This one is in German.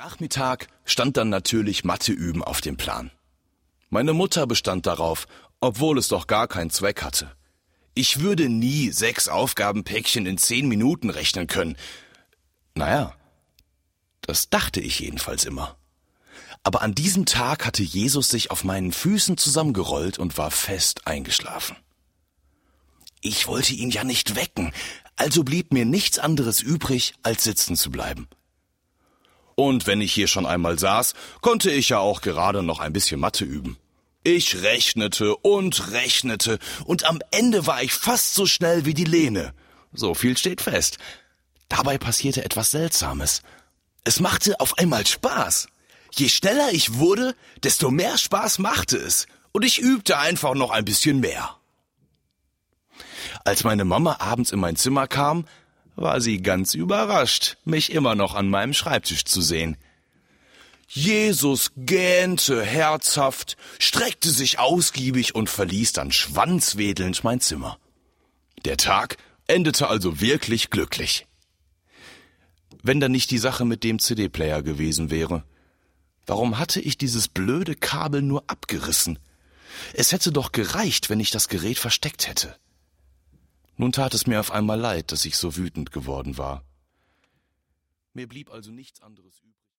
Nachmittag stand dann natürlich Mathe üben auf dem Plan. Meine Mutter bestand darauf, obwohl es doch gar keinen Zweck hatte. Ich würde nie 6 Aufgabenpäckchen in 10 Minuten rechnen können. Naja, das dachte ich jedenfalls immer. Aber an diesem Tag hatte Jesus sich auf meinen Füßen zusammengerollt und war fest eingeschlafen. Ich wollte ihn ja nicht wecken, also blieb mir nichts anderes übrig, als sitzen zu bleiben. Und wenn ich hier schon einmal saß, konnte ich ja auch gerade noch ein bisschen Mathe üben. Ich rechnete und am Ende war ich fast so schnell wie die Lene. So viel steht fest. Dabei passierte etwas Seltsames. Es machte auf einmal Spaß. Je schneller ich wurde, desto mehr Spaß machte es. Und ich übte einfach noch ein bisschen mehr. Als meine Mama abends in mein Zimmer kam, war sie ganz überrascht, mich immer noch an meinem Schreibtisch zu sehen. Jesus gähnte herzhaft, streckte sich ausgiebig und verließ dann schwanzwedelnd mein Zimmer. Der Tag endete also wirklich glücklich. Wenn da nicht die Sache mit dem CD-Player gewesen wäre. Warum hatte ich dieses blöde Kabel nur abgerissen? Es hätte doch gereicht, wenn ich das Gerät versteckt hätte. Nun tat es mir auf einmal leid, dass ich so wütend geworden war. Mir blieb also nichts anderes übrig.